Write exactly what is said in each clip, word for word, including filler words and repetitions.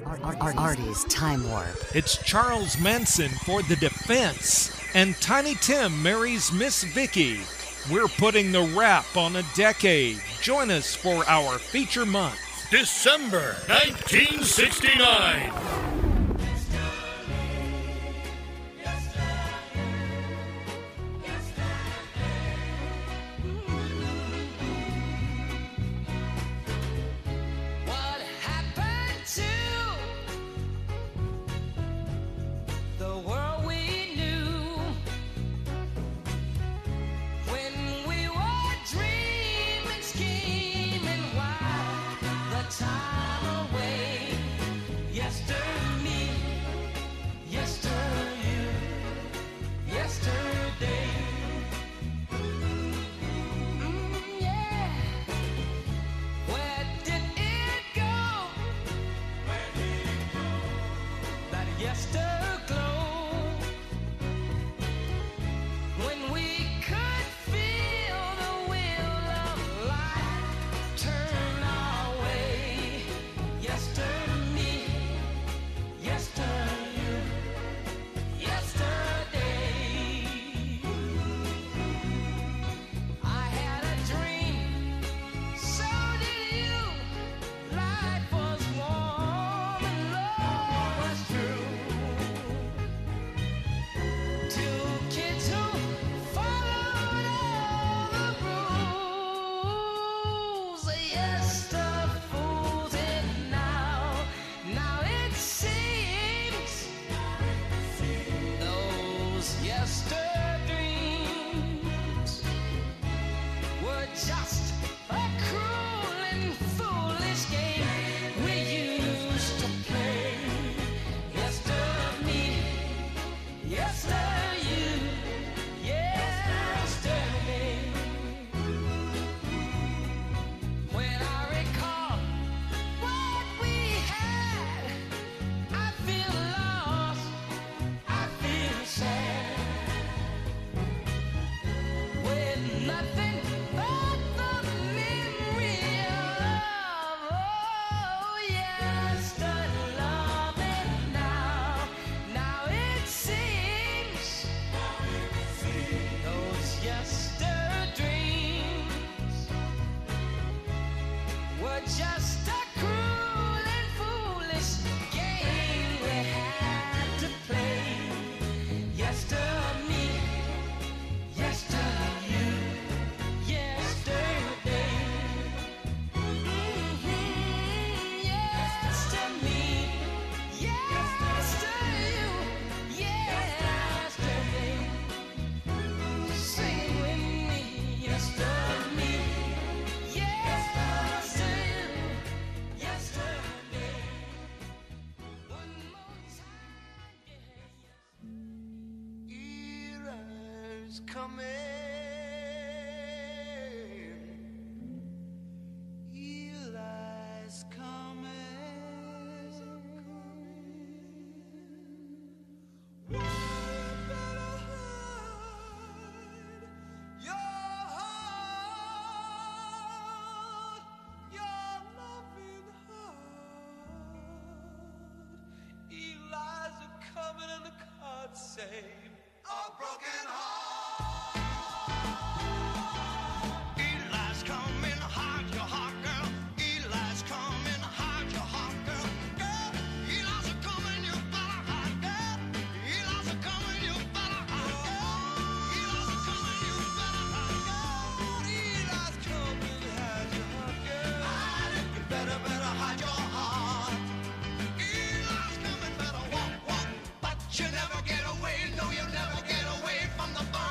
Artie's Time Warp. It's Charles Manson for the defense, and Tiny Tim marries Miss Vicky. We're putting the wrap on a decade. Join us for our feature month. December nineteen sixty-nine. You never get away, no, you never get away from the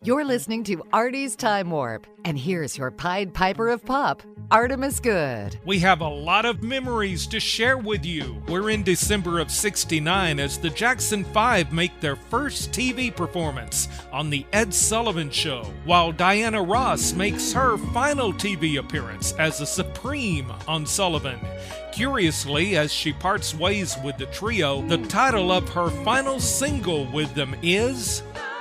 You're listening to Artie's Time Warp, and here's your Pied Piper of Pop, Artemis Good. We have a lot of memories to share with you. We're in December of sixty-nine as the Jackson Five make their first T V performance on The Ed Sullivan Show, while Diana Ross makes her final T V appearance as a Supreme on Sullivan. Curiously, as she parts ways with the trio, the title of her final single with them is...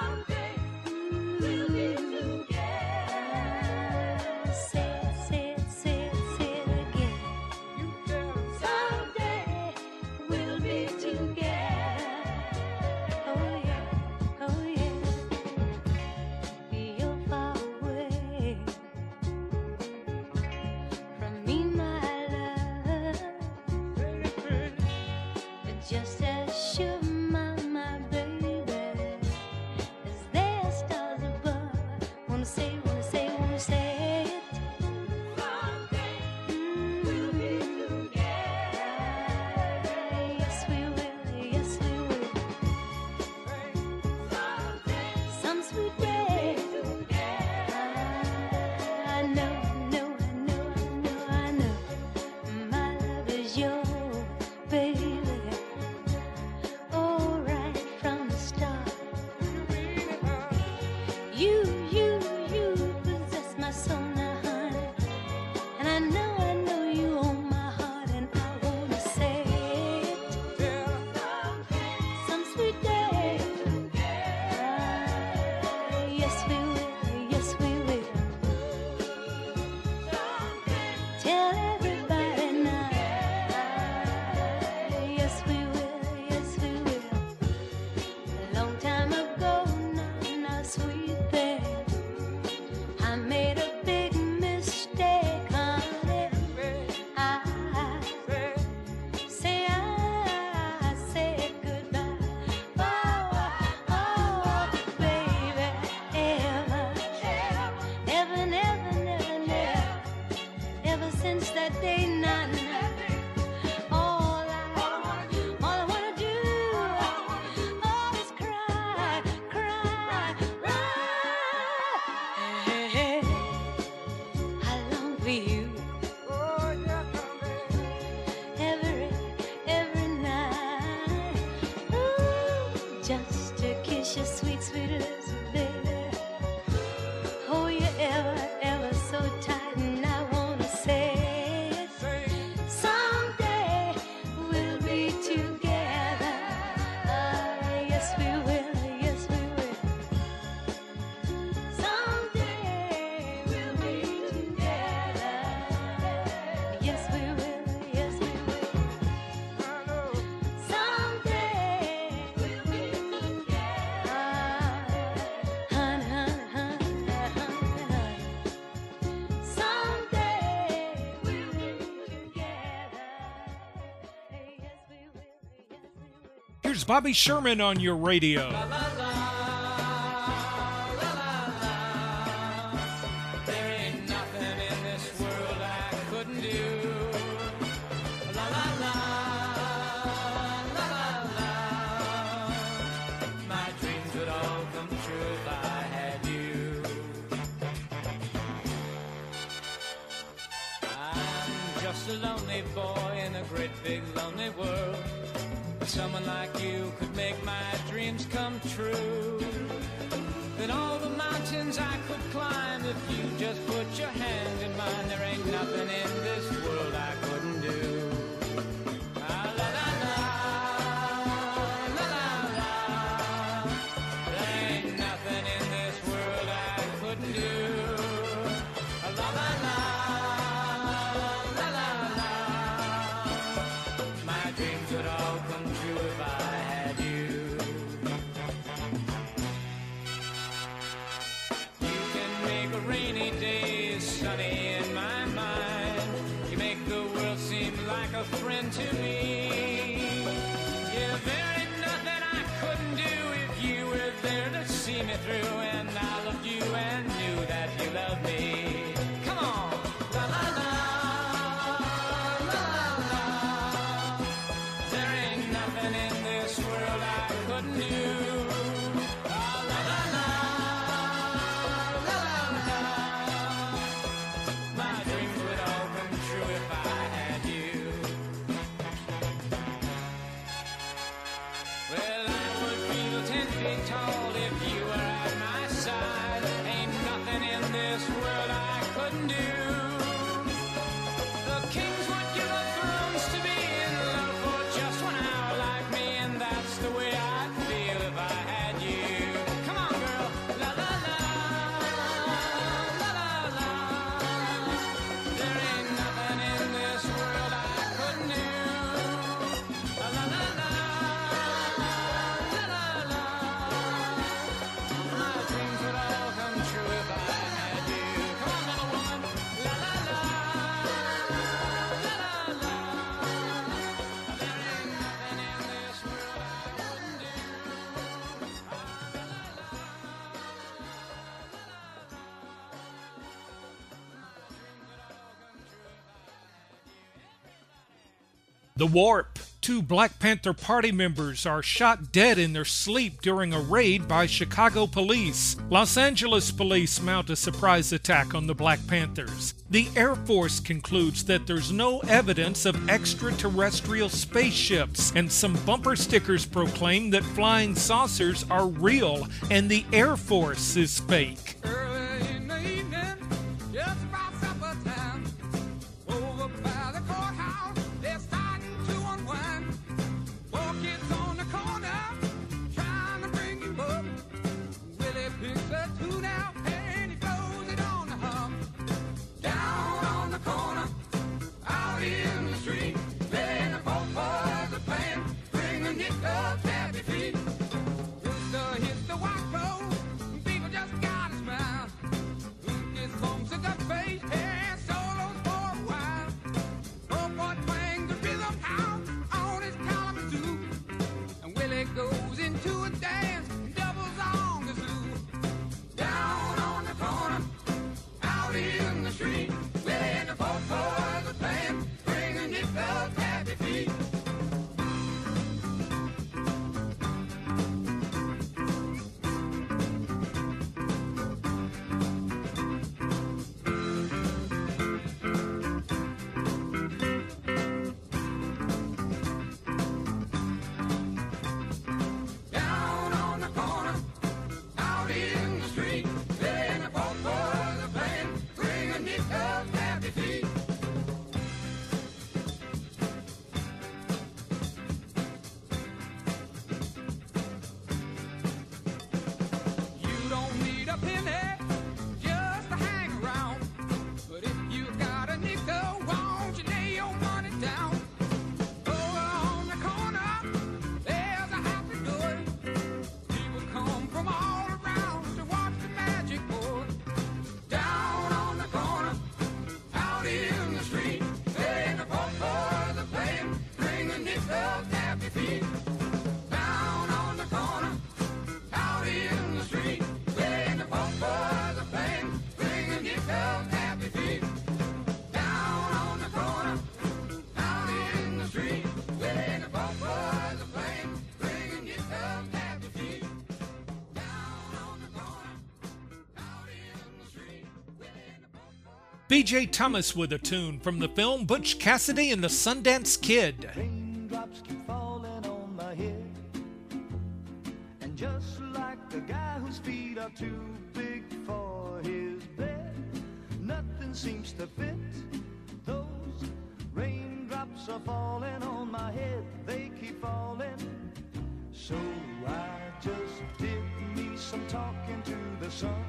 Here's Bobby Sherman on your radio. La, la, la, la, la, la. There ain't nothing in this world I couldn't do. La la la, la la la. My dreams would all come true if I had you. I'm just a lonely boy in a great big lonely world. Someone like you could make my dreams come true. Then all the mountains I could climb if you just put your hand in mine. There ain't nothing in this world I couldn't do. Ah, la la la, la la la. There ain't nothing in this world I couldn't do. Ah, la la la, la la la. My dreams would all come true if I had you. You can make a rainy day sunny in my mind. You make the world seem like a friend to me. Yeah, there ain't nothing I couldn't do if you were there to see me through. And I loved you and knew that you loved me. Come on, la la la. In this world I couldn't do. Ah, la, la, la, The Warp. Two Black Panther Party members are shot dead in their sleep during a raid by Chicago police. Los Angeles police mount a surprise attack on the Black Panthers. The Air Force concludes that there's no evidence of extraterrestrial spaceships, and some bumper stickers proclaim that flying saucers are real and the Air Force is fake. Early in the evening, just about supper time, over by the courthouse, they're starting to unwind. Four kids on the corner, trying to bring him up. Willie picks a tune out and he blows it on the hum. Down on the corner, out in the street, playing the folk boys are playing, bringing it up happy feet. Rooster hits the white road, people just gotta smile. Lucas songs a good face, and solos for a while. Folk boy twang the rhythm out on his Kalamazoo, and Willie goes into a dance and doubles on the zoo. Down on the corner, out in the street, Willie and the folk boys are playing, bringing it up happy feet. Down on the corner, out in the street, Willie and the folk boys are playing, bringing it up happy feet. You don't need a penny just to hang around, but if you got a nickel, won't you lay your money down? Over on the corner, there's a happy door. People come from all around to watch the magic board. Down on the corner, out in the street, playing the folk boys are playing, bringing it up happy feet. Down on the corner, out in the street, playing the folk boys are playing, bringing it up happy feet. Down on the corner, out in the street, playing the folk boys are playing, bringing it up happy feet. Down on the corner, out in the street, playing the folk boys. B J Thomas with a tune from the film Butch Cassidy and the Sundance Kid. Raindrops keep falling on my head, and just like the guy whose feet are too big for his bed, nothing seems to fit. Those raindrops are falling on my head, they keep falling. So I just did me some talking to the sun,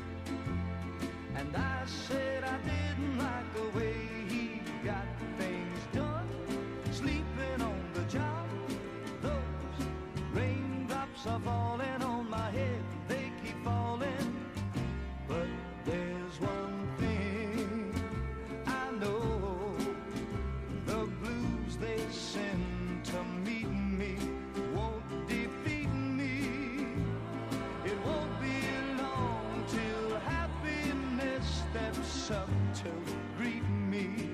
and I said I didn't like the way he got things done, sleeping on the job. Those raindrops are falling on my head, they keep falling. But there's one thing I know, the blues they send to meet me won't defeat me. It won't be long till happiness steps up to greet me.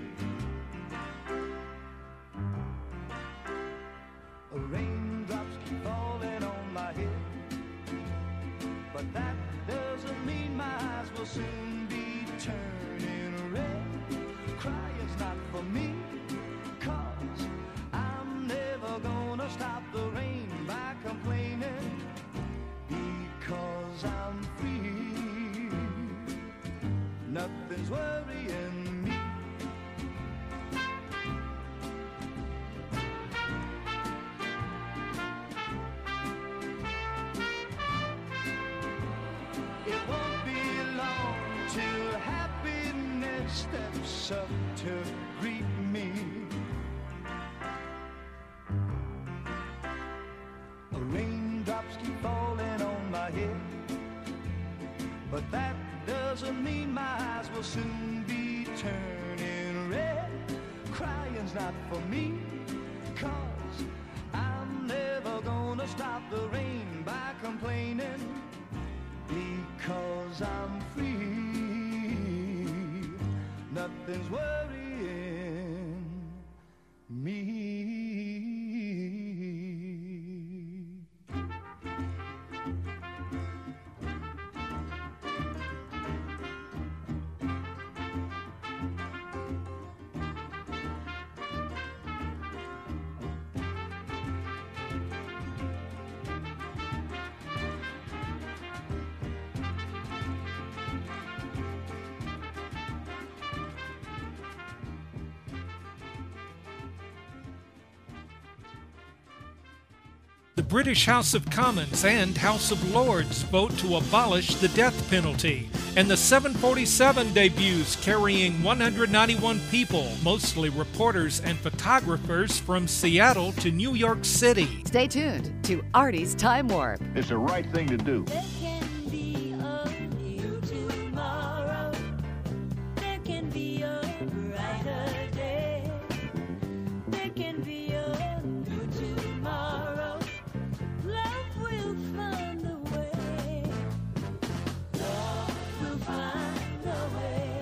Raindrops keep falling on my head, but that doesn't mean my eyes will soon be turning red. Crying's not for me, 'cause I'm never gonna stop the rain by complaining, because I'm free. Nothing's worrying me. It won't be long till happiness steps up to greet me. Raindrops keep falling on my head, but that doesn't mean my eyes will soon be turning red. Crying's not for me, 'cause I'm never gonna stop the rain by complaining, because I'm free. Nothing's worrying me. The British House of Commons and House of Lords vote to abolish the death penalty, and the seven forty-seven debuts carrying one hundred ninety-one people, mostly reporters and photographers from Seattle to New York City. Stay tuned to Artie's Time Warp. It's the right thing to do. There can be a new tomorrow. There can be a brighter day. There can be a new tomorrow. Love will find a way. Love will find a way.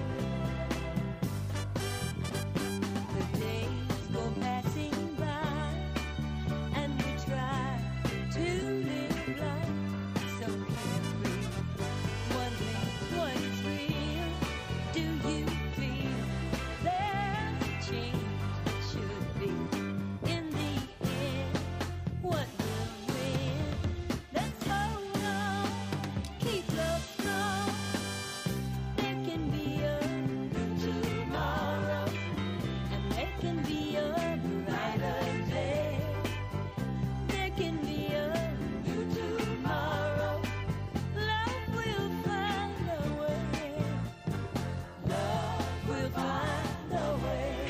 The days go passing by, and we try to live life so carefree, wondering what is real. Do you feel there's a change that should be? In the end, what will win? Let's hold on, keep love strong. There can be a new tomorrow, and there can be a brighter day. There can be a new tomorrow. Love will find a way. Love will find a way.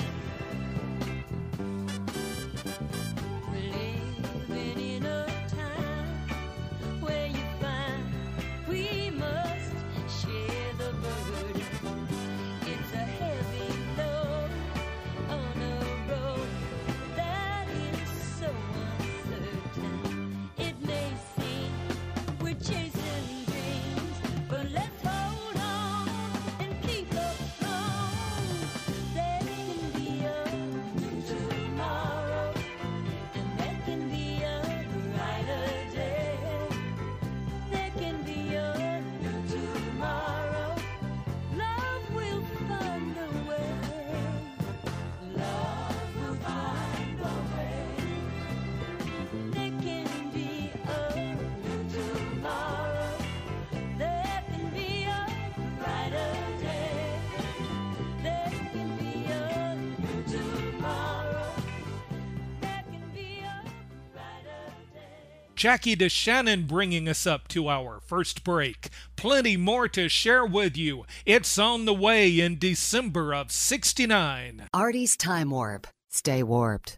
We're living in a time where you find we must share the burden. It's a heavy load on a road that is so uncertain. It may seem we're chasing dreams, but let's hold on and keep up strong. There can be a new tomorrow, and there can be a brighter day. There can be a new tomorrow. Love will find a way. Love will find a way. There can be a new tomorrow. There can be a brighter day. There can be a new tomorrow. There can be a brighter day. Jackie DeShannon bringing us up to our first break. Plenty more to share with you. It's on the way in December of sixty-nine. Artie's Time Warp. Stay warped.